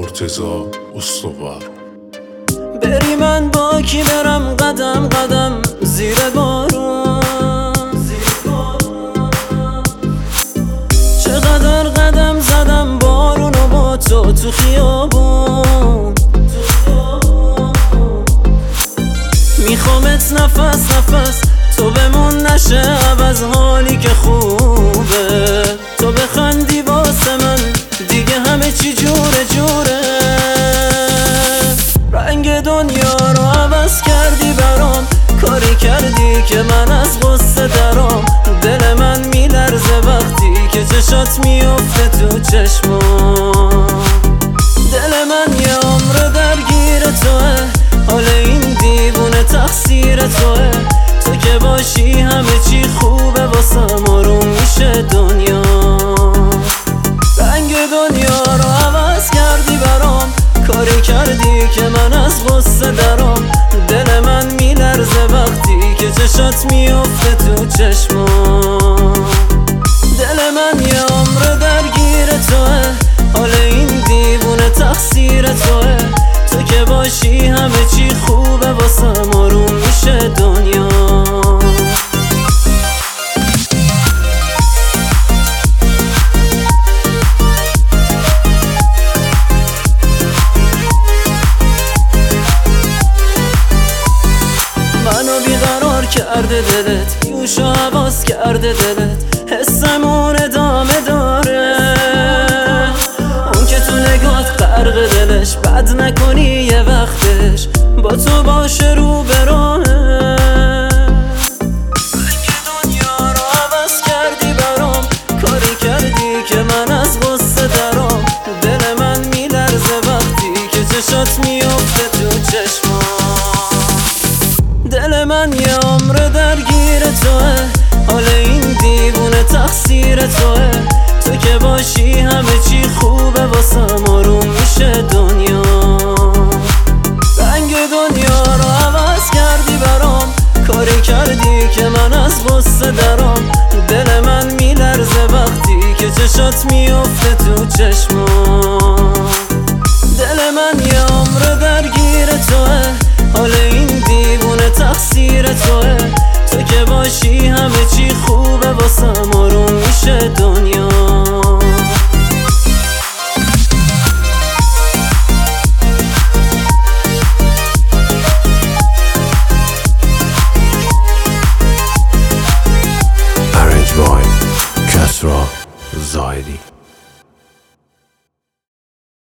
مرتضی استوار. بری من با کی برم قدم قدم زیر بارون، چقدر قدم زدم بارونو با تو خیابون. میخوامت نفس نفس تو بمون نشه عوض حالی که خوبه، تو بخندی واسه من دیگه همه چی جوره جوره. رنگ دنیا رو عوض کردی برام، کاری کردی که من از غصه درام. دل من میلرزه وقتی که چشات میفته تو چشمام. دل من یه عمر درگیر توه، حال این دیوونه تقصیر توه. تو که باشی همه چی خوبه واسم، آروم میشه دنیا. رنگ دنیا رو عوض کردی برام، کاری کردی که من از غصه درام. دل من میلرزه وقتی که چشات میفته تو چشمام. دل من یه عمر درگیر توه، حال این دیوونه تقصیر توه. تو که باشی همه چی خوبه واسم، آروم میشه دنیا. منو بیقرار کرده دلت، بیوش و حواس کرده دلت، حسمون ادامه داره. اون که تو نگات غرق دلش، بد نکنی یه وقتش با تو باشه رو به راهه. رنگ دنیا رو عوض کردی برام، کاری کردی که من از غصه درام. دل من میلرزه وقتی که چشات میفته تو چشمام. دل من یه عمر درگیر توه، حال این دیوونه تقصیر توه. تو که باشی همه چی خوبه واسم، آروم میشه دنیا. رنگ دنیا رو عوض کردی برام، کاری کردی که من از غصه درام. دل من میلرزه وقتی که چشات میفته تو چشمام. دل من یه عمر درگیر توه، حال این دیوونه تقصیر توه. تو که باشی همه چی خوبه واسم، آروم میشه دنیا. Arranged by Kasra Zaidi.